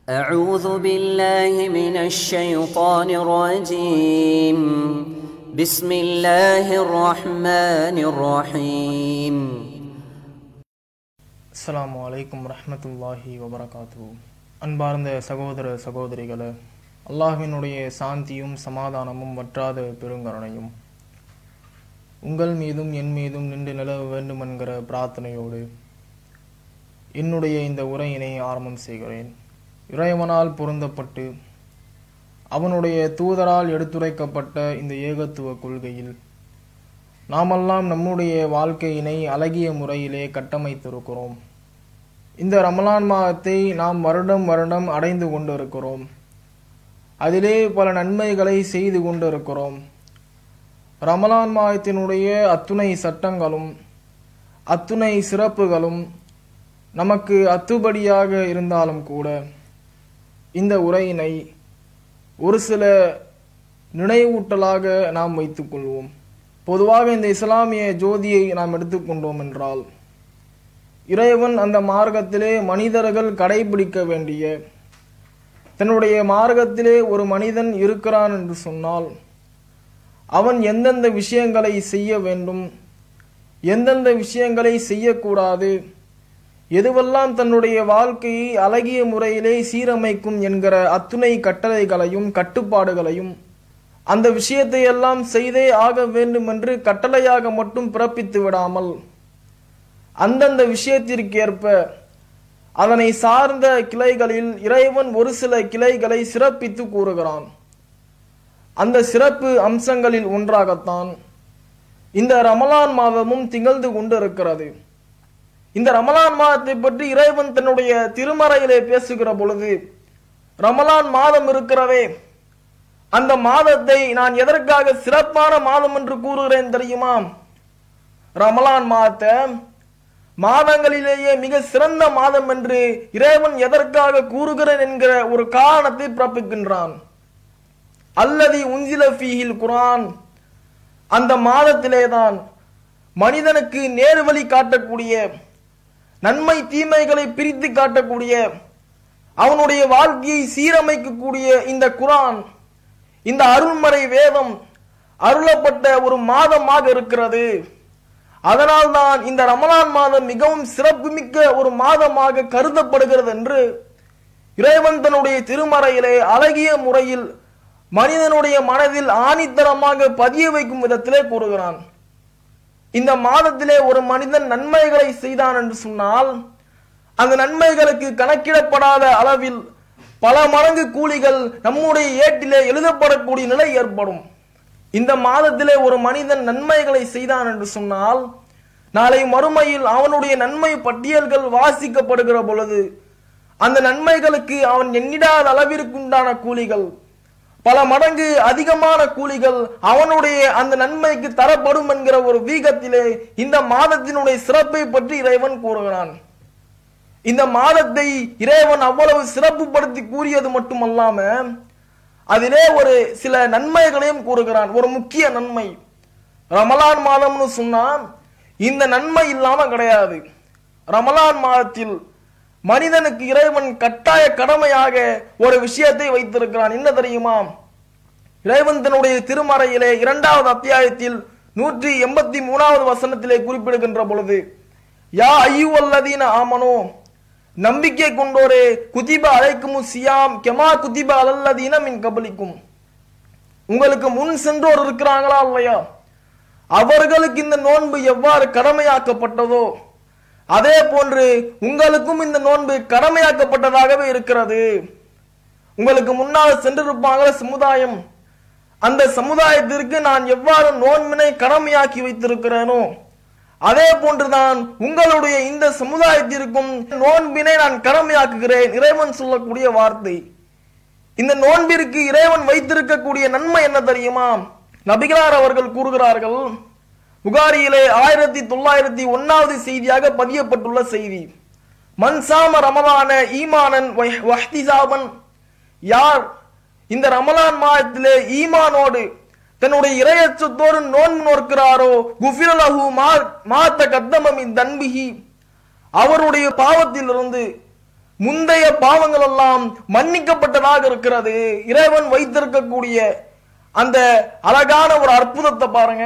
أعوذ بالله من الشيطان الرجيم بسم الله الرحمن الرحيم அஸ்ஸலாமு அலைக்கும் வரஹ்மத்துல்லாஹி வபரகாத்துஹு. அன்பார்ந்த சகோதர சகோதரிகளே, அல்லாஹ்வினுடைய சாந்தியும் சமாதானமும் வற்றாத பெருங்கருணையும் உங்கள் மீதும் என் மீதும் நின்று நிலவ வேண்டும் என்கிற பிரார்த்தனையோடு என்னுடைய இந்த உரையினை ஆரம்பம் செய்கிறேன். இறைவனால் பொருந்தப்பட்டு அவனுடைய தூதரால் எடுத்துரைக்கப்பட்ட இந்த ஏகத்துவ கொள்கையில் நாமெல்லாம் நம்முடைய வாழ்க்கையினை அழகிய முறையிலே கட்டமைத்திருக்கிறோம். இந்த ரமலான் மாதத்தை நாம் வருடம் வருடம் அடைந்து கொண்டிருக்கிறோம். அதிலே பல நன்மைகளை செய்து கொண்டிருக்கிறோம். ரமலான் மாதத்தினுடைய அத்துணை சட்டங்களும் அத்துணை சிறப்புகளும் நமக்கு அத்துபடியாக இருந்தாலும் கூட இந்த உரையினை ஒரு சில நினைவூட்டலாக நாம் வைத்துக் கொள்வோம். பொதுவாக இந்த இஸ்லாமிய ஜோதியை நாம் எடுத்துக்கொண்டோம் என்றால், இறைவன் அந்த மார்க்கத்திலே மனிதர்கள் கடைபிடிக்க வேண்டிய, தன்னுடைய மார்க்கத்திலே ஒரு மனிதன் இருக்கிறான் என்று சொன்னால் அவன் எந்தெந்த விஷயங்களை செய்ய வேண்டும், எந்தெந்த விஷயங்களை செய்யக்கூடாது, எதுவெல்லாம் தன்னுடைய வாழ்க்கையை அழகிய முறையிலே சீரமைக்கும் என்கிற அத்துணை கட்டளைகளையும் கட்டுப்பாடுகளையும் அந்த விஷயத்தை எல்லாம் செய்தே ஆக வேண்டும் என்று கட்டளையாக மட்டும் பிறப்பித்து விடாமல் அந்தந்த விஷயத்திற்கேற்ப அதனை சார்ந்த கிளைகளில் இறைவன் ஒரு சில கிளைகளை சிறப்பித்து கூறுகிறான். அந்த சிறப்பு அம்சங்களில் ஒன்றாகத்தான் இந்த ரமலான் மாதமும் திகழ்ந்து கொண்டிருக்கிறது. இந்த ரமலான் மாதத்தை பற்றி இறைவன் தன்னுடைய திருமறையிலே பேசுகிற பொழுது, ரமலான் மாதம் இருக்கிறதே, அந்த மாதத்தை நான் எதற்காக சிறப்பான மாதம் என்று கூறுகிறேன் தெரியுமா? ரமலான் மாதத்தை மாதங்களிலேயே மிக சிறந்த மாதம் என்று இறைவன் எதற்காக கூறுகிறேன் என்கிற ஒரு காரணத்தை பிறப்பிக்கின்றான். அல்லதி உன்சில ஃபீஹில் குர்ஆன், அந்த மாதத்திலேதான் மனிதனுக்கு நேர்வழி காட்டக்கூடிய, நன்மை தீமைகளை பிரித்து காட்டக்கூடிய, அவனுடைய வாழ்க்கையை சீரமைக்கக்கூடிய இந்த குர்ஆன், இந்த அருள்மறை வேதம் அருளப்பட்ட ஒரு மாதமாக இருக்கிறது. அதனால்தான் இந்த ரமலான் மாதம் மிகவும் சிறப்புமிக்க ஒரு மாதமாக கருதப்படுகிறது என்று இறைவன் தன்னுடைய திருமறையிலே அழகிய முறையில் மனிதனுடைய மனதில் ஆணித்தரமாக பதிய வைக்கும் விதத்திலே கூறுகிறான். இந்த மாதத்திலே ஒரு மனிதன் நன்மைகளை செய்தான் என்று சொன்னால் அந்த நன்மைகளுக்கு கணக்கிடப்படாத அளவில் பல மடங்கு கூலிகள் நம்முடைய ஏட்டிலே எழுதப்படக்கூடிய நிலை ஏற்படும். இந்த மாதத்திலே ஒரு மனிதன் நன்மைகளை செய்தான் என்று சொன்னால் நாளை மறுமையில் அவனுடைய நன்மை பட்டியல்கள் வாசிக்கப்படுகிற பொழுது அந்த நன்மைகளுக்கு அவன் எண்ணிடாத அளவிற்கு உண்டான கூலிகள், பல மடங்கு அதிகமான கூலிகள் அவனுடைய அந்த நன்மைக்கு தரப்படும் என்கிற ஒரு வீகத்திலே இந்த மாதத்தினுடைய சிறப்பை பற்றி இறைவன் கூறுகிறான். இந்த மாதத்தை இறைவன் அவ்வளவு சிறப்புப்படுத்தி கூறியது மட்டுமல்லாம அதிலே ஒரு சில நன்மைகளையும் கூறுகிறான். ஒரு முக்கிய நன்மை, ரமலான் மாதம்னு சொன்னா இந்த நன்மை இல்லாம கிடையாது. ரமலான் மாதத்தில் மனிதனுக்கு இறைவன் கட்டாய கடமையாக ஒரு விஷயத்தை வைத்திருக்கிறான். என்ன தெரியுமா? இறைவன் தன்னுடைய திருமறையிலே 2வது அத்தியாயத்தில் 183வது வசனத்திலே குறிப்பிடுகின்ற பொழுது, யா அய்யுவல்லதீன ஆமனோ, நம்பிக்கை கொண்டோரே, குதிப அலைக்குமு சியாம் கெமா குதிப அலல்லதீன மின் கபலிக்கும், உங்களுக்கு முன் சென்றோர் இருக்கிறாங்களா இல்லையா, அவர்களுக்கு இந்த நோன்பு எவ்வாறு கடமையாக்கப்பட்டதோ அதே போன்று உங்களுக்கும் இந்த நோன்பு கடமையாக்கப்பட்டதாகவே இருக்கிறது. உங்களுக்கு முன்னால் சென்றிருப்பாங்கள சமுதாயம், அந்த சமுதாயத்திற்கு நான் எவ்வாறு நோன்பினை கடமையாக்கி வைத்திருக்கிறேனோ அதே போன்றுதான் உங்களுடைய இந்த சமுதாயத்திற்கும் நோன்பினை நான் கடமையாக்குகிறேன். இறைவன் சொல்லக்கூடிய வார்த்தை. இந்த நோன்பிற்கு இறைவன் வைத்திருக்கக்கூடிய நன்மை என்ன தெரியுமா? நபிகளார் அவர்கள் கூறுகிறார்கள், புகாரியிலே 1901வது செய்தியாக பதியப்பட்டுள்ள செய்தி, மன்சாம ரமலான ஈமானன் வஹ்திசாபன், யார் இந்த ரமலான் மாதத்திலே ஈமானோடு தன்னுடைய இறையச்சத்தோடு நோன்பு நோக்கிறாரோ, குஃபிரலஹு மா தகத்தம மின் தன்பிஹி, அவருடைய பாவத்திலிருந்து முந்தைய பாவங்கள் எல்லாம் மன்னிக்கப்பட்டதாக இருக்கிறது. இறைவன் வைத்திருக்கக்கூடிய அந்த அழகான ஒரு அற்புதத்தை பாருங்க.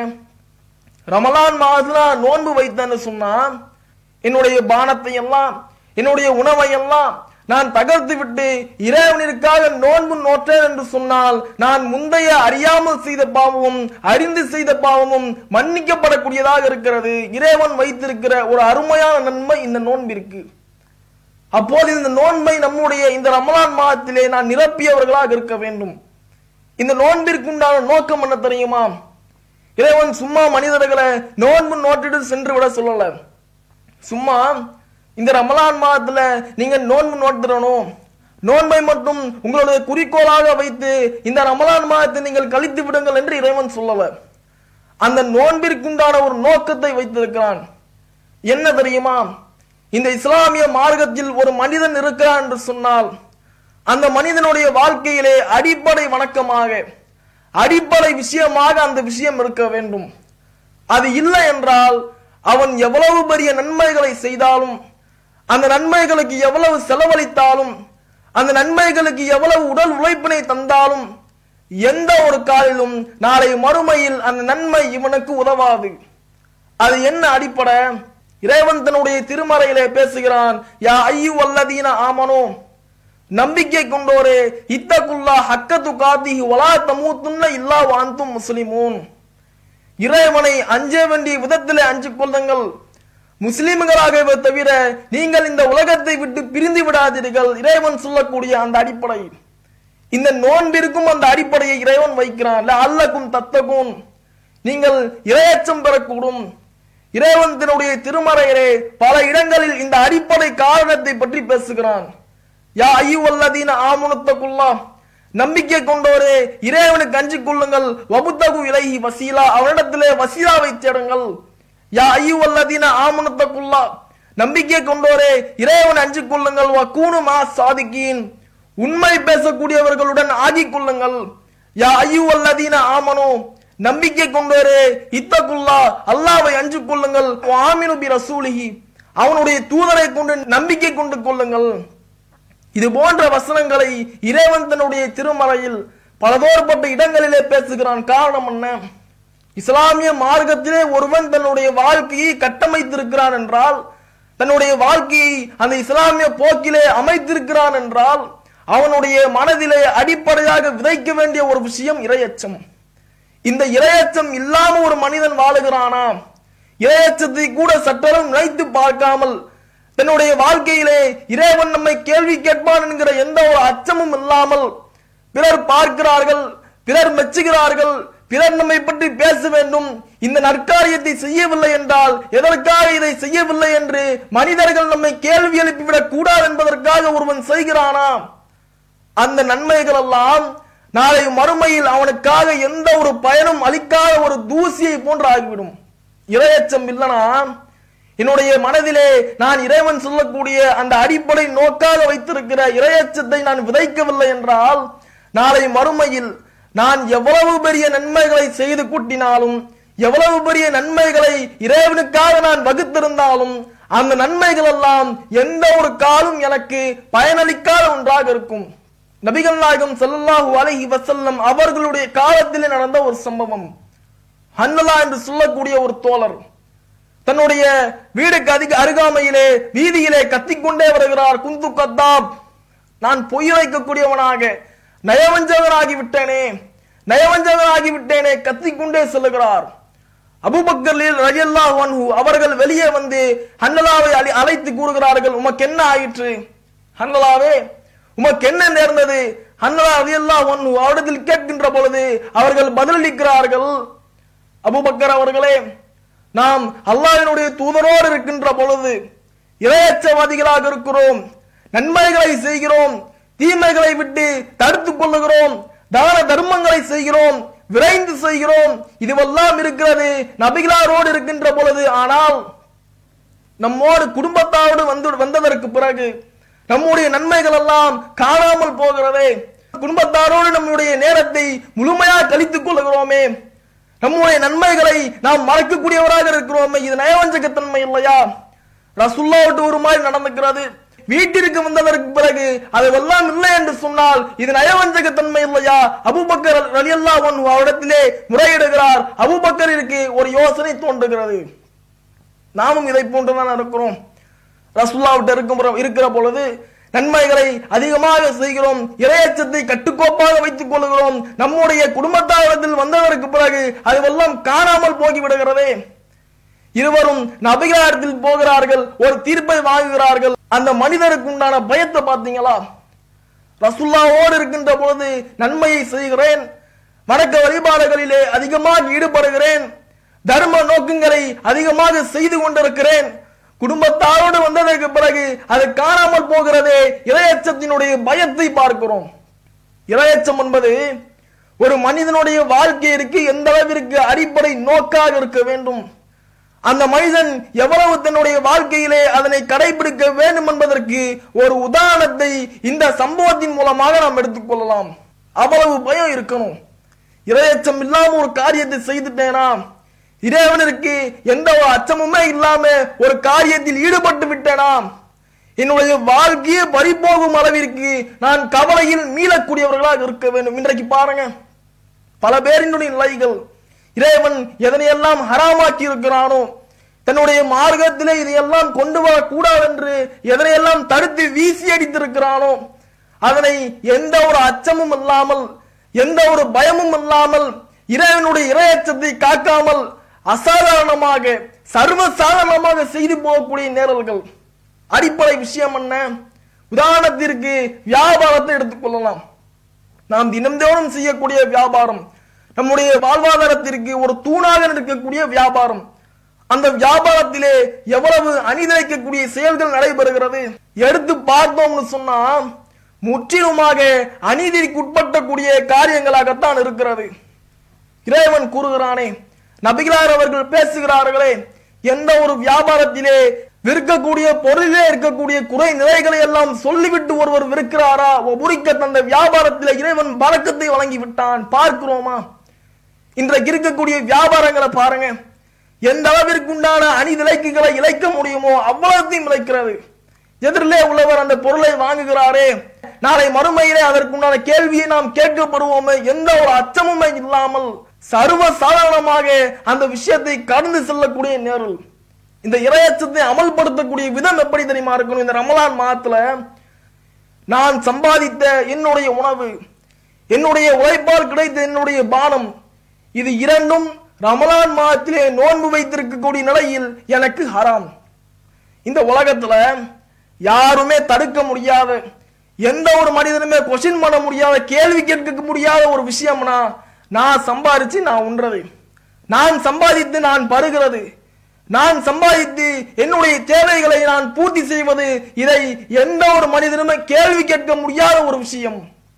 ரமலான் மாதத்துல நோன்பு வைத்தேன்னு சொன்னா என்னுடைய பானத்தை எல்லாம் என்னுடைய உணவை எல்லாம் நான் தகர்த்து விட்டு இறைவனிற்காக நோன்பு நோற்றேன் என்று சொன்னால் நான் முந்தைய அறியாமல் செய்த பாவமும் அறிந்து செய்த பாவமும் மன்னிக்கப்படக்கூடியதாக இருக்கிறது. இறைவன் வைத்திருக்கிற ஒரு அருமையான நன்மை இந்த நோன்பிற்கு. அப்போது இந்த நோன்பை நம்முடைய இந்த ரமலான் மாதத்திலே நான் நிரப்பியவர்களாக இருக்க வேண்டும். இந்த நோன்பிற்குண்டான நோக்கம் என்ன தெரியுமா? இறைவன் சும்மா மனிதர்களை நோன்பு நோட்டிட்டு சென்று விட சொல்லல. சும்மா இந்த ரமலான் மாதத்துல நீங்க நோன்பு நோட்டுறணும், நோன்பை மட்டும் உங்களுடைய குறிக்கோளாக வைத்து இந்த ரமலான் மாதத்தை நீங்கள் கழித்து விடுங்கள் என்று இறைவன் சொல்லல. அந்த நோன்பிற்குண்டான ஒரு நோக்கத்தை வைத்திருக்கிறான். என்ன தெரியுமா? இந்த இஸ்லாமிய மார்க்கத்தில் ஒரு மனிதன் இருக்கிறான் என்று சொன்னால் அந்த மனிதனுடைய வாழ்க்கையிலே அடிப்படை வணக்கமாக அடிப்படை விஷயமாக அந்த விஷயம் இருக்க வேண்டும். அது இல்லை என்றால் அவன் எவ்வளவு பெரிய நன்மைகளை செய்தாலும், அந்த நன்மைகளுக்கு எவ்வளவு செலவழித்தாலும், அந்த நன்மைகளுக்கு எவ்வளவு உடல் உழைப்பினை தந்தாலும் எந்த ஒரு காலிலும் நாளை மறுமையில் அந்த நன்மை இவனுக்கு உதவாது. அது என்ன அடிப்படை? இறைவன் தன்னுடைய திருமறையிலே பேசுகிறான். யா அய்யுஹல்லதீன ஆமனூ, நம்பிக்கை கொண்டோரே, இத்தகுல்லா ஹக்க துகாத்திஹி வலா தமூதுன்ன இல்லா வ அன்தும் முஸ்லிமூன். இறைவனை அஞ்ச வேண்டிய விதத்திலே அஞ்சு கொள்ளுங்கள், முஸ்லிம்களாகவே தவிர நீங்கள் இந்த உலகத்தை விட்டு பிரிந்து விடாதீர்கள். இறைவன் சொல்லக்கூடிய அந்த அடிப்படை, இந்த நோன்பிற்கும் அந்த அடிப்படையை இறைவன் வைக்கிறான். அல்லக்கும் தத்தகும், நீங்கள் இறையச்சம் பெறக்கூடும். இறைவன் தன்னுடைய திருமறையிலே பல இடங்களில் இந்த அடிப்படை காரணத்தை பற்றி பேசுகிறான். யா அய்யுஹல்லதீன ஆமனுத்தகுல்லா, நம்பிக்கை கொண்டோரே இறைவனுக்கு அஞ்சு கொள்ளுங்கள். வபுத்தகு இலைஹி வசீலா, அவனிடத்திலே வசீலாவை தேடுங்கள். யா அய்யுஹல்லதீன ஆமனுத்தகுல்லா, நம்பிக்கை கொண்டோரே இறைவன் அஞ்சு கொள்ளுங்கள். வகூனு மா சாதிகீன், உண்மை பேசக்கூடியவர்களுடன் ஆகிக் கொள்ளுங்கள். யா அய்யுஹல்லதீன ஆமனூ, நம்பிக்கை கொண்டோரே இத்தகுல்லா, அல்லாஹ்வை அஞ்சு கொள்ளுங்கள். ஆமினு பி ரசூலிஹி, அவனுடைய தூதரை கொண்டு நம்பிக்கை கொண்டு கொள்ளுங்கள். இது போன்ற வசனங்களை இறைவன் தன்னுடைய திருமறையில் பலதோற்பட்ட இடங்களிலே பேசுகிறான். காரணம் என்ன? இஸ்லாமிய மார்க்கத்திலே ஒருவன் தன்னுடைய வாழ்க்கையை கட்டமைத்திருக்கிறான் என்றால், தன்னுடைய வாழ்க்கையை அந்த இஸ்லாமிய போக்கிலே அமைத்திருக்கிறான் என்றால், அவனுடைய மனதிலே அடிப்படையாக விதைக்க வேண்டிய ஒரு விஷயம் இறையச்சம். இந்த இறையச்சம் இல்லாம ஒரு மனிதன் வாழுகிறானா? இறையச்சத்தை கூட சற்றலும் நினைத்து பார்க்காமல் தன்னுடைய வாழ்க்கையிலே இறைவன் நம்மை கேள்வி கேட்பான் என்கிற எந்த ஒரு அச்சமும் இல்லாமல் பிறர் பார்க்கிறார்கள், பிறர் மெச்சுகிறார்கள், பிறர் நம்மை பற்றி பேச வேண்டும், இந்த நற்காரியத்தை செய்யவில்லை என்றால் எதற்காக இதை செய்யவில்லை என்று மனிதர்கள் நம்மை கேள்வி எழுப்பிவிடக் கூடாது என்பதற்காக ஒருவன் செய்கிறானா? அந்த நன்மைகள் எல்லாம் நாளை மறுமையில் அவனுக்காக எந்த ஒரு பயனும் அளிக்காத ஒரு தூசியை போன்று ஆகிவிடும். இறையச்சம் இல்லனா என்னுடைய மனதிலே நான் இறைவன் சொல்லக்கூடிய அந்த அடிப்படை நோக்காக வைத்திருக்கிற இறையச்சத்தை நான் விதைக்கவில்லை என்றால் நாளை மறுமையில் நான் எவ்வளவு பெரிய நன்மைகளை செய்து கூட்டினாலும், எவ்வளவு பெரிய நன்மைகளை இறைவனுக்காக நான் வகுத்திருந்தாலும் அந்த நன்மைகள் எல்லாம் எந்த ஒரு காலம் எனக்கு பயனளிக்காத ஒன்றாக இருக்கும். நபிகள் நாயகம் ஸல்லல்லாஹு அலைஹி வஸல்லம் அவர்களுடைய காலத்திலே நடந்த ஒரு சம்பவம். ஹன்னலா என்று சொல்லக்கூடிய ஒரு தோழர் தன்னுடைய வீடுக்கு அருகாமையிலே வீதியிலே கத்திக்கொண்டே வருகிறார். குந்து கத்தாப், நான் பொய் வைக்கக்கூடியவனாக நயவஞ்சகனாகி விட்டேனே கத்திக்கொண்டே செல்லுகிறார். அபூபக்கர் ரலியல்லாஹு அன்ஹு அவர்கள் வெளியே வந்து ஹன்னலாவை அழைத்து கூறுகிறார்கள், உமக்கு என்ன ஆயிற்று? ஹன்னலாவே, உமக்கு என்ன நேர்ந்தது? ஹன்னலா ரலியல்லாஹு அன்ஹு அவரிடத்தில் கேட்கின்ற பொழுது அவர்கள் பதிலளிக்கிறார்கள், அபூபக்கர் அவர்களே, நாம் அல்லாஹ்வினுடைய தூதரோடு இருக்கின்ற பொழுது இறையச்சவாதிகளாக இருக்கிறோம், நன்மைகளை செய்கிறோம், தீமைகளை விட்டு தடுத்துக் கொள்ளுகிறோம், தான தர்மங்களை செய்கிறோம், விரைந்து செய்கிறோம், இதுவெல்லாம் இருக்கிறது நபிகளாரோடு இருக்கின்ற பொழுது. ஆனால் நம்மோடு குடும்பத்தாரோடு வந்ததற்கு பிறகு நம்முடைய நன்மைகள் எல்லாம் காணாமல் போகிறதே. குடும்பத்தாரோடு நம்முடைய நேரத்தை முழுமையாக கழித்துக் கொள்கிறோமே, நம்முடைய நன்மைகளை நாம் மறக்கக்கூடியவராக இருக்கிறோமே, இது நயவஞ்சகத்தன்மை இல்லையா? ரசூலுல்லாஹ் ஒரு மாதிரி நடந்துக்கிறது, வீட்டிற்கு வந்ததற்கு பிறகு அதெல்லாம் இல்லை என்று சொன்னால் இது நயவஞ்சகத்தன்மை இல்லையா? அபூபக்கர் ரலியல்லாஹு அன்ஹு அவரிடத்திலே முறையிடுகிறார். அபூபக்கருக்கு ஒரு யோசனை தோன்றுகிறது. நாமும் இதை போன்றுதான் இருக்கிறோம். ரசூலுல்லாஹ்விட்ட இருக்கிற பொழுது நன்மைகளை அதிகமாக செய்கிறோம், இறையச்சத்தை கட்டுக்கோப்பாக வைத்துக் கொள்கிறோம். நம்முடைய குடும்பத்தாரிடத்தில் வந்ததற்கு பிறகு அதுவெல்லாம் காணாமல் போகிவிடுகிறதே. இருவரும் நபிகளாரிடத்தில் போகிறார்கள், ஒரு தீர்ப்பை வாங்குகிறார்கள். அந்த மனிதருக்கு உண்டான பயத்தை பார்த்தீங்களா? ரசூலுல்லாஹ்வோடு இருக்கின்ற பொழுது நன்மையை செய்கிறேன், வணக்க வழிபாடுகளிலே அதிகமாக ஈடுபடுகிறேன், தர்ம நோக்கங்களை அதிகமாக செய்து கொண்டிருக்கிறேன். குடும்பத்தாரோடு வந்ததற்கு பிறகு அது காணாமல் போகிறதே. இறையச்சத்தினுடைய பயத்தை பார்க்கிறோம். இறையச்சம் என்பது ஒரு மனிதனுடைய வாழ்க்கையிற்கு எந்த அளவிற்கு அடிப்படை நோக்காக இருக்க வேண்டும், அந்த மனிதன் எவ்வளவு தன்னுடைய வாழ்க்கையிலே அதனை கடைபிடிக்க வேண்டும் என்பதற்கு ஒரு உதாரணத்தை இந்த சம்பவத்தின் மூலமாக நாம் எடுத்துக்கொள்ளலாம். அவ்வளவு பயம் இருக்கணும். இறையச்சம் இல்லாம ஒரு காரியத்தை செய்துட்டேனா, இறைவனுக்கு எந்த ஒரு அச்சமுமே இல்லாம ஒரு காரியத்தில் ஈடுபட்டு விட்டேனா, என்னுடைய வாழ்க்கையை பறிபோகும் அளவிற்கு நான் கவலையில் மீளக்கூடியவர்களாக இருக்க வேண்டும். இன்றைக்கு பாருங்க, பல பேரினுடைய நிலைகள், இறைவன் எதனையெல்லாம் ஹராமாக்கி இருக்கிறானோ, தன்னுடைய மார்க்கத்திலே இதையெல்லாம் கொண்டு வரக்கூடாது என்று எதனையெல்லாம் தடுத்து வீசி அடித்திருக்கிறானோ, அதனை எந்த ஒரு அச்சமும் இல்லாமல், எந்த ஒரு பயமும் இல்லாமல், இறைவனுடைய இறையச்சத்தை காக்காமல் அசாதாரணமாக சர்வசாதாரணமாக செய்து போகக்கூடிய நேரல்கள். அடிப்படை விஷயம் என்ன? உதாரணத்திற்கு வியாபாரத்தை எடுத்துக்கொள்ளலாம். நாம் தினந்தோறும் செய்யக்கூடிய வியாபாரம், நம்முடைய வாழ்வாதாரத்திற்கு ஒரு தூணாக இருக்கக்கூடிய வியாபாரம். அந்த வியாபாரத்திலே எவ்வளவு அநீதிக்கக்கூடிய செயல்கள் நடைபெறுகிறது எடுத்து பார்த்தோம்னு சொன்னா முற்றிலுமாக அநீதிக்கு உட்பட்டக்கூடிய காரியங்களாகத்தான் இருக்கிறது. இறைவன் கூறுகிறானே, நபிகளார் அவர்கள் பேசுகிறார்களே, எந்த ஒரு வியாபாரத்திலே விற்கக்கூடிய பொருளிலே இருக்கக்கூடிய குறை நிலைகளை எல்லாம் சொல்லிவிட்டு ஒருவர் விற்கிறாரா, ஒபுரிக்க தந்த வியாபாரத்திலே இறைவன் பரக்கத்தை வழங்கி விட்டான். பார்க்கிறோமா? இன்றைக்கு இருக்கக்கூடிய வியாபாரங்களை பாருங்க, எந்த அளவிற்கு உண்டான அநீதிலைக்குகளை இழைக்க முடியுமோ அவ்வளத்தையும் இழைக்கிறது. எதிரிலே உள்ளவர் அந்த பொருளை வாங்குகிறாரே, நாளை மறுமையிலே அதற்குண்டான கேள்வியை நாம் கேட்கப்படுவோமே, எந்த ஒரு அச்சமுமே இல்லாமல் சர்வ சாதாரணமாக அந்த விஷயத்தை கடந்து செல்லக்கூடிய நேரல். இந்த இறையச்சத்தை அமல்படுத்தக்கூடிய விதம் எப்படி தெரியுமா இருக்கணும்? இந்த ரமலான் மாதத்துல நான் சம்பாதித்த என்னுடைய உணவு, என்னுடைய உழைப்பால் கிடைத்த என்னுடைய பானம், இது இரண்டும் ரமலான் மாதத்திலே நோன்பு வைத்திருக்கக்கூடிய நிலையில் எனக்கு ஹராம். இந்த உலகத்துல யாருமே தடுக்க முடியாத, எந்த ஒரு மனிதனுமே கொஸ்டின் பண்ண முடியாத, கேள்வி கேட்க முடியாத ஒரு விஷயம்னா நான் சம்பாதிச்சு நான் உண்றது, நான் சம்பாதித்து நான் பருகிறது, நான் சம்பாதித்து என்னுடைய தேவைகளை நான் பூர்த்தி செய்வது, இதை எந்த ஒரு மனிதனுமே கேள்வி கேட்க முடியாத ஒரு விஷயம்.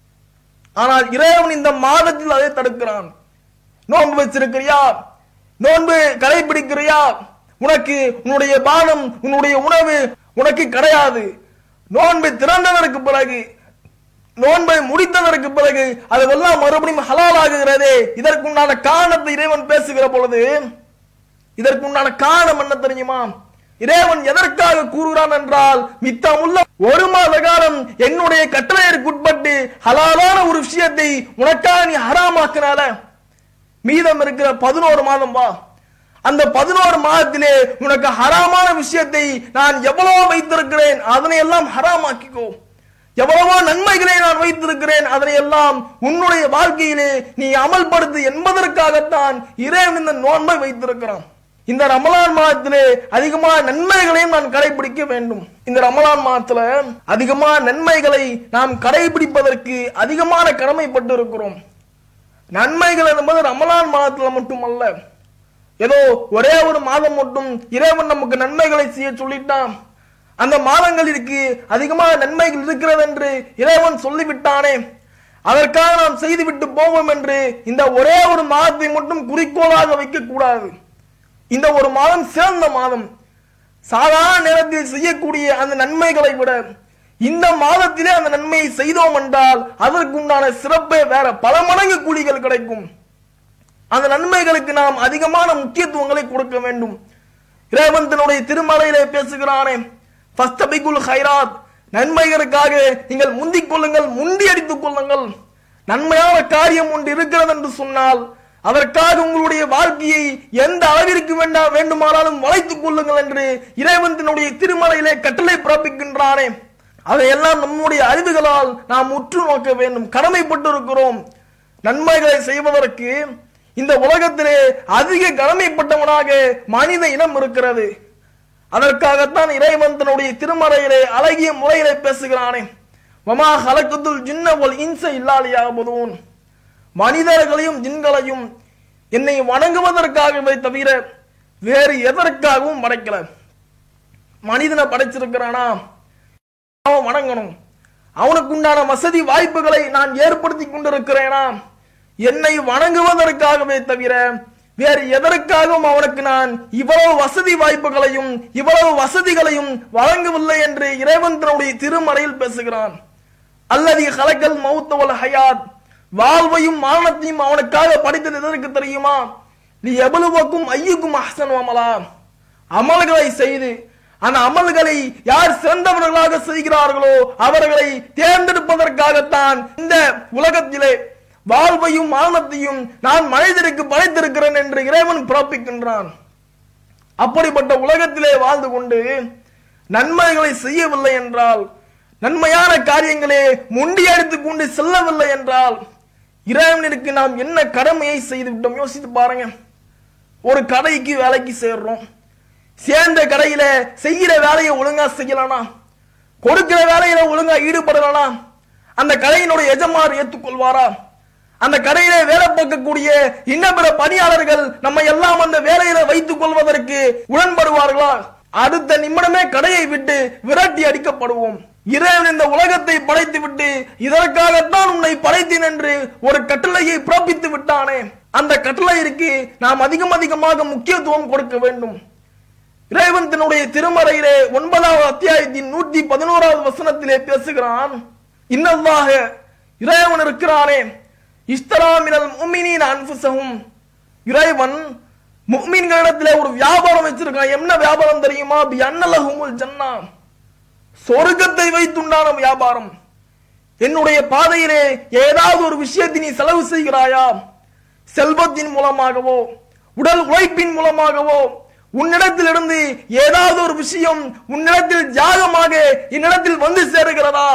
ஆனால் இறைவன் இந்த மாதத்தில் அதை தடுக்கிறான். நோன்பு வச்சிருக்கிறியா, நோன்பு கடைபிடிக்கிறியா, உனக்கு உன்னுடைய பானம் உன்னுடைய உணவு உனக்கு கிடையாது. நோன்பை திறந்ததற்கு பிறகு, நோன்பை முடித்ததற்கு பிறகு அதுவெல்லாம் மறுபடியும் ஹலால் ஆகுகிறதே. இதற்குண்டான காரணத்தை இறைவன் பேசுகிற பொழுது இதற்குண்டான காரணம் என்ன தெரியுமா? இறைவன் எதற்காக கூறுகிறான் என்றால், மித்தமுள்ள ஒரு மாத காலம் என்னுடைய கட்டளையிற்குட்பட்டு ஹலாலான ஒரு விஷயத்தை உனக்காக நீ ஹராமாக்கினால, மீதம் இருக்கிற 11 மாதம் வா, அந்த 11 மாதத்திலே உனக்கு ஹராமான விஷயத்தை நான் எவ்வளவோ வைத்திருக்கிறேன், அதனை எல்லாம் ஹராமாக்கிக்கோ. எவ்வளவோ நன்மைகளை நான் வைத்திருக்கிறேன், அதனை எல்லாம் உன்னுடைய வாழ்க்கையிலே நீ அமல்படுத்து என்பதற்காகத்தான் இறைவன் இந்த நோன்பை வைத்திருக்கிறான். இந்த ரமலான் மாதத்திலே அதிகமான நன்மைகளையும் நான் கடைபிடிக்க வேண்டும். இந்த ரமலான் மாதத்துல அதிகமான நன்மைகளை நாம் கடைபிடிப்பதற்கு அதிகமான கடமைப்பட்டு இருக்கிறோம். நன்மைகள் என்பது ரமலான் மாதத்துல மட்டுமல்ல, ஏதோ ஒரே ஒரு மாதம் மட்டும் இறைவன் நமக்கு நன்மைகளை செய்ய சொல்லிட்டான், அந்த மாதங்களிற்கு அதிகமான நன்மைகள் இருக்கிறது என்று இறைவன் சொல்லிவிட்டானே, அதற்காக நாம் செய்துவிட்டு போவோம் என்று இந்த ஒரே ஒரு மாதத்தை மட்டும் குறிக்கோளாக வைக்க கூடாது. இந்த ஒரு மாதம் சிறந்த மாதம். சாதாரண நேரத்தில் செய்யக்கூடிய அந்த நன்மைகளை விட இந்த மாதத்திலே அந்த நன்மையை செய்தோம் என்றால் அதற்குண்டான சிறப்பே வேற, பல மடங்கு கூலிகள் கிடைக்கும். அந்த நன்மைகளுக்கு நாம் அதிகமான முக்கியத்துவங்களை கொடுக்க வேண்டும். இறைவன் தன்னுடைய திருமலையிலே பேசுகிறானே, ஃபஸ்தபிகுல் ஹைராத், நன்மைகளுக்காக நீங்கள் முந்திக் கொள்ளுங்கள், முண்டி அடித்துக் கொள்ளுங்கள். நன்மையான காரியம் ஒன்று இருக்கிறது என்று சொன்னால் அதற்காக உங்களுடைய வாழ்க்கையை எந்த அளவிற்கு வேண்டுமானாலும் வளைத்துக் கொள்ளுங்கள் என்று இறைவன் தன்னுடைய திருமலையிலே கட்டளை பிறப்பிக்கின்றானே, அதையெல்லாம் நம்முடைய அறிவுகளால் நாம் உற்று நோக்க வேண்டும். கடமைப்பட்டு இருக்கிறோம். நன்மைகளை செய்வதற்கு இந்த உலகத்திலே அதிக கடமைப்பட்டவனாக மனித இனம் இருக்கிறது. அதற்காகத்தான் இறைவன் தன்னுடைய திருமறையிலே அழகிய முறையிலே பேசுகிறானே, வமா ஹலக்கத்துல் ஜின்ன வல் இன்ஸ இல்லா லியஅபுதூன், மனிதர்களையும் ஜின்களையும் என்னை வணங்குவதற்காகவே தவிர வேறு எதற்காகவும் படைக்கல. மனிதனை படைச்சிருக்கிறானா, அவன் வணங்கணும். அவனுக்கு உண்டான வசதி வாய்ப்புகளை நான் ஏற்படுத்தி கொண்டிருக்கிறேனா, என்னை வணங்குவதற்காகவே தவிர வேறு எதற்காகவும் அவனுக்கு நான் இவ்வளவு வசதி வாய்ப்புகளையும் இவ்வளவு வசதிகளையும் வழங்கவில்லை என்று இறைவன் தன்னுடைய திருமறையில் பேசுகிறான். அல்லதி ஹலக்கல் மௌத்த வல் ஹயாத், வாழ்வையும் மரணத்தையும் அவனுக்காக படைத்தது எதற்கு தெரியுமா? நீ எவ்வளவுக்கும் ஐயுக்கும் அஹ்சனு அமலா, அமல்களை செய்து அந்த அமல்களை யார் சிறந்தவர்களாக செய்கிறார்களோ அவர்களை தேர்ந்தெடுப்பதற்காகத்தான் இந்த உலகத்திலே வாழ்வையும் மரணத்தையும் நான் மனிதருக்கு படைத்திருக்கிறேன் என்று இறைவன் பிறப்பிக்கின்றான். அப்படிப்பட்ட உலகத்திலே வாழ்ந்து கொண்டு நன்மைகளை செய்யவில்லை என்றால், நன்மையான காரியங்களே முண்டி அடித்துக் கொண்டு செல்லவில்லை என்றால் இறைவனுக்கு நாம் என்ன கடமையை செய்து விட்டோம்? யோசித்து பாருங்க. ஒரு கடைக்கு வேலைக்கு சேர்றோம். சேர்ந்த கடையில செய்கிற வேலையை ஒழுங்கா செய்யலானா, கொடுக்கிற வேலையில ஒழுங்கா ஈடுபடலானா, அந்த கடையினுடைய எஜமானர் ஏற்றுக்கொள்வாரா? அந்த கடையில வேலை பார்க்கக்கூடிய இன்ன பிற பணியாளர்கள் நம்ம எல்லாம் அந்த வேலையில வைத்துக் கொள்வதற்கு உடன்படுவார்களா? அடுத்த நிமிடமே கடையை விட்டு விரட்டி அடிக்கப்படுவோம். இறைவன் இந்த உலகத்தை படைத்து விட்டு இதற்காகத்தான் உன்னை படைத்தேன் என்று ஒரு கட்டளையை பிறப்பித்து விட்டானே, அந்த கட்டளைக்கு நாம் அதிகமாக முக்கியத்துவம் கொடுக்க வேண்டும். இறைவன் தன்னுடைய திருமறையிலே 9வது அத்தியாயத்தின் 111வது வசனத்திலே பேசுகிறான், இன்னல்லாஹ, இறைவன் இருக்கிறானே, இஸ்தராமினல் முஃமினீன அன்ஃபுஸஹும், இறைவன் முஃமின்களிடத்திலே ஒரு வியாபாரம் வச்சிருக்கான். என்ன வியாபாரம் தெரியுமா? பி அன்னலஹுமுல் ஜன்னா, சொர்க்கத்தை வைத்துண்டான வியாபாரம். என்னுடைய பாதையிலே ஏதாவது ஒரு விஷயத்தை நீ செலவு செய்கிறாயா? செல்வத்தின் மூலமாகவோ உடல் உழைப்பின் மூலமாகவோ உன்னிடத்திலிருந்து ஏதாவது ஒரு விஷயம் உன்னிடத்தில் தியாகமாக என்னிடத்தில் வந்து சேருகிறதா?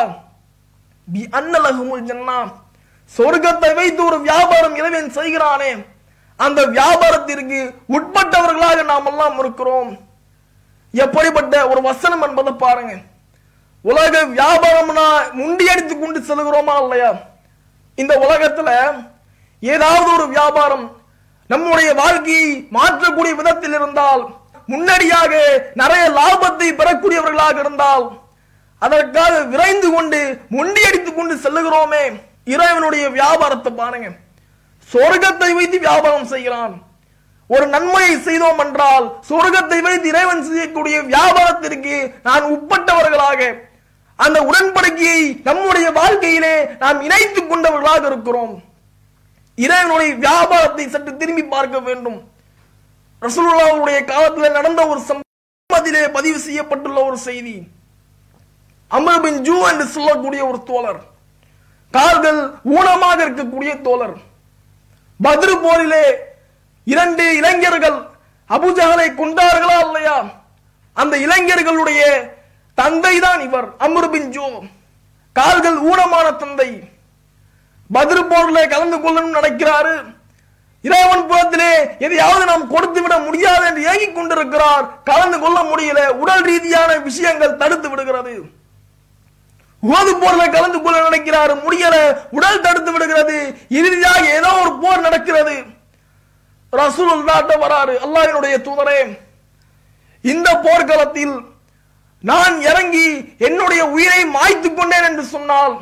பி அன்னலஹுமுல் ஜன்னா, சொர்க்கத்தை வைத்து ஒரு வியாபாரம் இறைவன் செய்கிறானே, அந்த வியாபாரத்திற்கு உட்பட்டவர்களாக நாம் எல்லாம் இருக்கிறோம். எப்படிப்பட்ட ஒரு வசனம் என்பதை பாருங்க. உலக வியாபாரம்னா முண்டி அடித்துக் கொண்டு செல்கிறோமா இல்லையா? இந்த உலகத்துல ஏதாவது ஒரு வியாபாரம் நம்முடைய வாழ்க்கையை மாற்றக்கூடிய விதத்தில் இருந்தால், முன்னடியாக நிறைய லாபத்தை பெறக்கூடியவர்களாக இருந்தால், அதற்காக விரைந்து கொண்டு முண்டி அடித்துக் கொண்டு செல்லுகிறோமே. இறைவனுடைய வியாபாரத்தை பாருங்க. சொர்க்கத்தை வைத்து வியாபாரம் செய்கிறான். ஒரு நன்மையை செய்தோம் என்றால் சொர்க்கத்தை வைத்து இறைவன் செய்யக்கூடிய வியாபாரத்திற்கு நான் உட்பட்டவர்களாக அந்த உடன்படிக்கையை நம்முடைய வாழ்க்கையிலே நாம் இணைத்துக் கொண்டவர்களாக இருக்கிறோம். இறைவனுடைய வியாபாரத்தை சற்று திரும்பி பார்க்க வேண்டும். ரசூலுல்லாஹ்வுடைய காலத்தில் நடந்த ஒரு சம்பவத்திலே பதிவு செய்யப்பட்டுள்ள ஒரு செய்தி. அம்ர் பின் ஜூ என்று சொல்லக்கூடிய ஒரு தோழர், கால்கள் ஊனமாக இருக்கக்கூடிய தோழர், பத்ரு போரிலே 2 இளைஞர்கள் அபூஜஹலை கொண்டார்களா இல்லையா? அந்த இளைஞர்களுடைய தந்தை தான் இவர், அம்ர் பின் ஜூ. கால்கள் ஊனமான தந்தை. பத்ரு போரிலே கலந்து கொள்ளணும் நடக்கிறாரு. இறைவன் புறத்திலே எதையாவது நாம் கொடுத்து விட முடியாது என்று ஏங்கிக் கொண்டிருக்கிறார். கலந்து கொள்ள முடியல. உடல் ரீதியான விஷயங்கள் தடுத்து விடுகிறது. உஹது போர்ல கலந்து கொள்ள நினைக்கிறாரு, முடியல. உடல் தடுத்து விடுகிறது. இறுதியாக ஏதோ ஒரு போர் நடக்கிறது. ரசூலுல்லாஹ் வராரு, அல்லாஹ்வினுடைய தூதரே, இந்த போர்க்களத்தில் நான் இறங்கி என்னுடைய உயிரை மாய்த்துக் கொண்டேன் என்று சொன்னால்,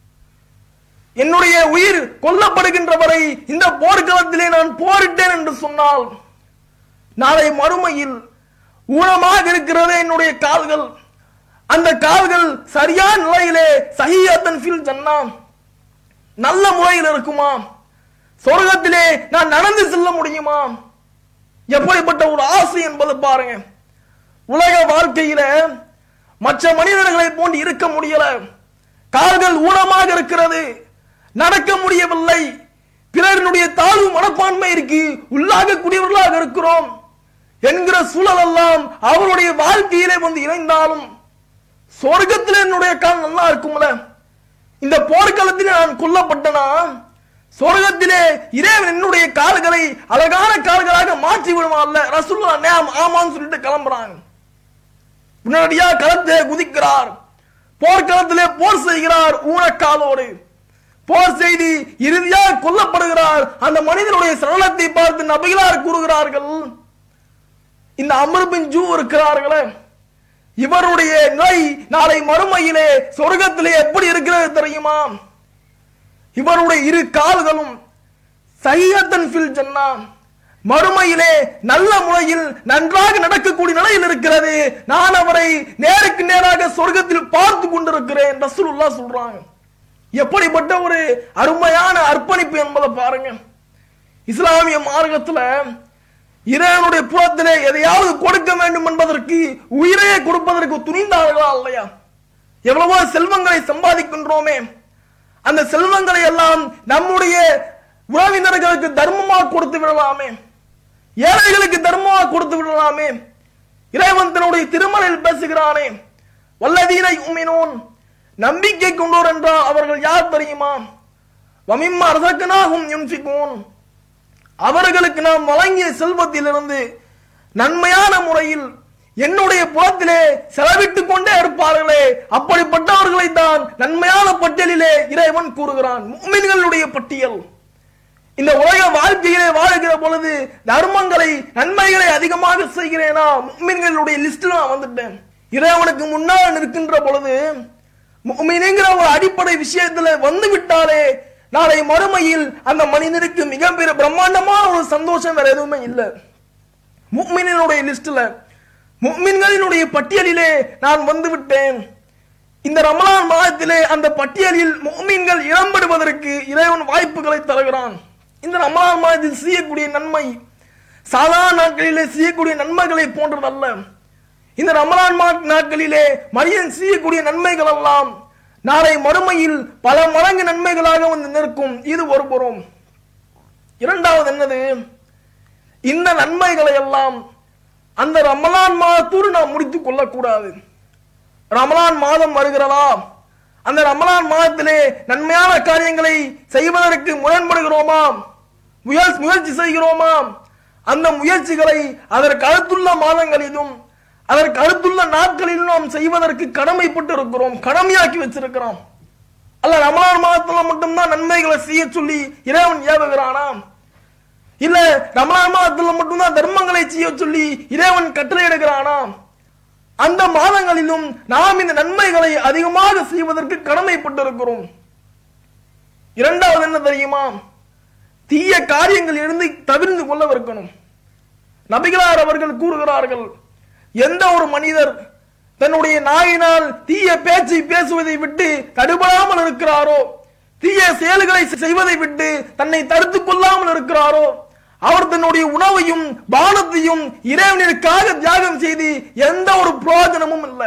என்னுடைய உயிர் கொல்லப்படுகின்ற வரை இந்த போர்க்களத்திலே நான் போரிட்டேன் என்று சொன்னால், நாளை மறுமையில் ஊனமாக இருக்கிறது என்னுடைய கால்கள், அந்த கால்கள் சரியான நிலையிலே சஹீஹத்தன் ஃபில் ஜன்னா, நல்ல முறையில் இருக்குமா? சொர்க்கத்திலே நான் நடந்து செல்ல முடியுமா? எப்படிப்பட்ட ஒரு ஆசை என்பது பாருங்க. உலக வாழ்க்கையில மற்ற மனிதர்களை போன்று இருக்க முடியல, கால்கள் ஊனமாக இருக்கிறது, நடக்க முடியவில்லை, பிறருடைய தாழ்வு மனப்பான்மைக்கு உள்ளாகக்கூடியவர்களாக இருக்கிறோம் என்கிற சூழல் எல்லாம் அவருடைய வாழ்க்கையிலே வந்து இணைந்தாலும் சொர்க்கத்தில் என்னுடைய கால் நல்லா இருக்கும்ல, இந்த போர்க்களத்திலே நான் கொல்லப்பட்டனா சொர்க்கத்திலே இறைவன் என்னுடைய கால்களை அழகான கால்களாக மாற்றி விடுவான்ல. ரசூலுல்லாஹ் ஆமான்னு சொல்லிட்டு கிளம்புறாங்க. உடனடியா களத்திலே குதிக்கிறார், போர்க்களத்திலே போர் செய்கிறார். ஊனக்காலோடு போர் செய்து இறுதியாக கொல்லப்படுகிறார். அந்த மனிதனுடைய சரணத்தை பார்த்து நபிகளார் கூறுகிறார்கள், இந்த அம்ர் பின் ஜூ இருக்கிறார்களே, இவருடைய நிலை நாளை மறுமையிலே சொர்க்கத்திலே எப்படி இருக்கிறது தெரியுமா? இவருடைய இரு கால்களும் சையத்தன் ஃபில் ஜன்னா, மறுமையிலே நல்ல முறையில் நன்றாக நடக்கக்கூடிய நிலையில் இருக்கிறது. நான் அவரை நேருக்கு நேராக சொர்க்கத்தில் பார்த்து கொண்டிருக்கிறேன் ரசூலுல்லாஹ் சொல்றாங்க. எப்படிப்பட்ட ஒரு அருமையான அர்ப்பணிப்பு என்பதை பாருங்க. இஸ்லாமிய மார்க்கத்துல இறைவனுடைய புறத்திலே எதையாவது கொடுக்க வேண்டும் என்பதற்கு உயிரையே கொடுப்பதற்கு துணிந்தார்களா இல்லையா? எவ்வளவோ செல்வங்களை சம்பாதிக்கின்றோமே, அந்த செல்வங்களை எல்லாம் நம்முடைய உறவினர்களுக்கு தர்மமாக கொடுத்து விடலாமே, ஏழைகளுக்கு தர்மமாக கொடுத்து விடலாமே. இறைவன் தன்னுடைய திருமறையில் பேசுகிறானே, வல்லதீன யுமினூன், நம்பிக்கை கொண்டோர் என்றால் அவர்கள் யார் தெரியுமா? வமிம்மா ரஸக்னாஹும் யுன்ஃபிகூன், அவர்களுக்கு நாம் வழங்கிய செல்வத்திலிருந்து நன்மையான முறையில் என்னுடைய புறத்திலே செலவிட்டுக் கொண்டே இருப்பார்களே, அப்படிப்பட்டவர்களை தான் நன்மையான பட்டியலிலே இறைவன் கூறுகிறான். முஃமின்களுடைய பட்டியல். இந்த உலக வாழ்க்கையிலே வாழுகிற பொழுது தர்மங்களை நன்மைகளை அதிகமாக செய்கிறேனா, முஃமின்களுடைய லிஸ்ட்ல நான் வந்துட்டேன். இறைவனுக்கு முன்னால் நிற்கின்ற பொழுது முஃமின்ங்கிற ஒரு அடிப்படை விஷயத்துல வந்து விட்டாலே நாளை மறுமையில் அந்த மனிதனுக்கு மிகப்பெரிய பிரம்மாண்டமான ஒரு சந்தோஷம் வேற எதுவுமே இல்லை. முஃமினினுடைய லிஸ்ட்ல, முஃமின்களினுடைய பட்டியலிலே நான் வந்து விட்டேன். இந்த ரமலான் மாதத்திலே அந்த பட்டியலில் முஃமின்கள் இடம்பெறுவதற்கு இறைவன் வாய்ப்புகளை தருகிறான். இந்த ரமலான் மாதத்தில் செய்யக்கூடிய நன்மை சாதாரண நாட்களிலே செய்யக்கூடிய நன்மைகளை போன்றதல்ல. இந்த ரமலான் நாட்களிலே மனிதன் செய்யக்கூடிய நன்மைகள் எல்லாம் நாளை மறுமையில் பல மடங்கு நன்மைகளாக வந்து நிற்கும். இது ஒரு புறம். இரண்டாவது என்னது? இந்த நன்மைகளை எல்லாம் அந்த ரமலான் மாதத்தோடு நாம் முடித்துக் கொள்ளக்கூடாது. ரமலான் மாதம் வருகிறதா, அந்த ரமலான் மாதத்திலே நன்மையான காரியங்களை செய்வதற்கு முரண்படுகிறோமா, முயற்சி செய்கிறோமா? அந்த முயற்சிகளை அதற்கு அடுத்துள்ள மாதங்களிலும் அதற்கு அடுத்துள்ள நாட்களிலும் நாம் செய்வதற்கு கடமைப்பட்டு இருக்கிறோம், கடமையாக்கி வச்சிருக்கிறோம். அல்ல ரமலான் மாதத்துல மட்டும்தான் நன்மைகளை செய்ய சொல்லி இறைவன் ஏவுகிறானா? இல்ல ரமலான் மாதத்துல மட்டும்தான் தர்மங்களை செய்ய சொல்லி இறைவன் கட்டளை எடுக்கிறானா? அந்த மாதங்களிலும் நாம் இந்த நன்மைகளை அதிகமாக செய்வதற்கு கடமைப்பட்டு இருக்கிறோம். இரண்டாவது என்ன தெரியுமா? தீய காரியங்கள் இருந்து தவிர்த்து கொள்ளவிருக்கணும். நபிகளார் அவர்கள் கூறுகிறார்கள், எந்த ஒரு மனிதர் தன்னுடைய நாயினால் தீய பேச்சை பேசுவதை விட்டு தடுபடாமல் இருக்கிறாரோ, தீய செயல்களை செய்வதை விட்டு தன்னை தடுத்துக் கொள்ளாமல் இருக்கிறாரோ, அவர் தன்னுடைய உணவையும் பானத்தையும் இறைவனுக்காக தியாகம் செய்து எந்த ஒரு பிரயோஜனமும் இல்லை.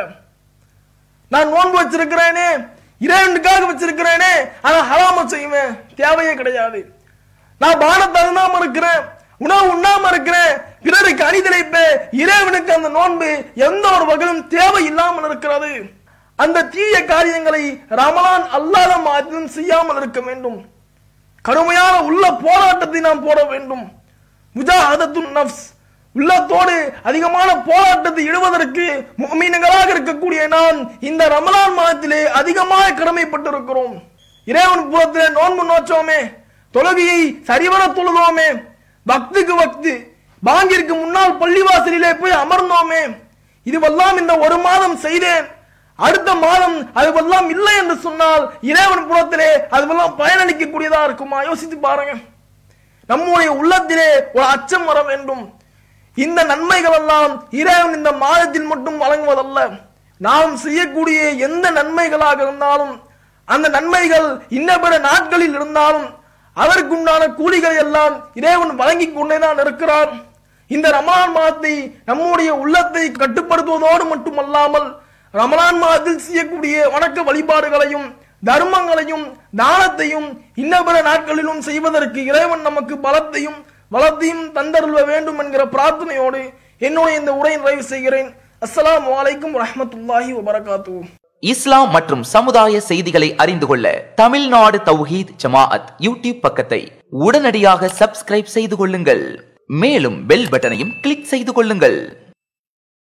நான் நோன்பு வச்சிருக்கிறேனே, இறைவனுக்காக வச்சிருக்கிறேனே, ஆனா ஹராம செய்வேன், தேவையே கிடையாது. நான் பானத்தை அருந்தாம இருக்கிறேன், உணவு உண்ணாம இருக்கிறேன், பிறருக்கு அணிதிரைப்ப, இறைவனுக்கு அந்த நோன்பு எந்த ஒரு வகையிலும் தேவை இல்லாமல் இருக்கிறது. அந்த தீய காரியங்களை ரமலான் அல்லாத மாதத்திலும் செய்யாமல் இருக்க வேண்டும். கடுமையான உள்ள போராட்டத்தை நாம் போட வேண்டும். முஜாஹதத்துன் நஃப்ஸ், உள்ளத்தோடு அதிகமான போராட்டத்தை இடுவதற்கு முஃமின்களாக இருக்கக்கூடிய நாம் இந்த ரமலான் மாதத்திலே அதிகமாக கடமைப்பட்டிருக்கிறோம். இறைவன் புறத்திலே நோன்பு நோச்சோமே, தொழுகையை சரிவர தொழுதோமே, வக்துக்கு வக்து பாங்கிற்கு முன்னால் பள்ளிவாசலிலே போய் அமர்ந்தோமே, இதுவெல்லாம் இந்த ஒரு மாதம் செய்தேன், அடுத்த மாதம் அதுவெல்லாம் இல்லை என்று சொன்னால் இறைவன் புறத்திலே அதுவெல்லாம் பயனளிக்க கூடியதா இருக்குமா? யோசித்து பாருங்க. நம்முடைய உள்ளத்திலே ஒரு அச்சம் வர வேண்டும். இந்த நன்மைகள் எல்லாம் இறைவன் இந்த மாதத்தில் மட்டும் வழங்குவதல்ல. நாம் செய்யக்கூடிய எந்த நன்மைகளாக இருந்தாலும், அந்த நன்மைகள் இன்ன பிற நாட்களில் இருந்தாலும் அதற்குண்டான கூலிகளை எல்லாம் இறைவன் வழங்கி கொண்டேதான் இருக்கிறார். இந்த ரமலான் மாதத்தை நம்முடைய உள்ளத்தை கட்டுப்படுத்துவதோடு மட்டுமல்லாமல் ரமலான் மாதத்தில் செய்யக்கூடிய வணக்க வழிபாடுகளையும் தர்மங்களையும் தானத்தையும் இன்னபிற நாட்களிலும் செய்வதற்கு இறைவன் நமக்கு பலத்தையும் வளத்தையும் தந்தருள வேண்டும் என்கிற பிரார்த்தனையோடு என்னுடைய இந்த உரையை நிறைவு செய்கிறேன். அஸ்ஸலாமு அலைக்கும் வரஹ்மத்துல்லாஹி வபரகாத்துஹு. இஸ்லாம் மற்றும் சமுதாய செய்திகளை அறிந்து கொள்ள தமிழ்நாடு தௌஹீத் ஜமாஅத் யூடியூப் பக்கத்தை உடனடியாக சப்ஸ்கிரைப் செய்து கொள்ளுங்கள். மேலும் பெல் பட்டனையும் கிளிக் செய்து கொள்ளுங்கள்.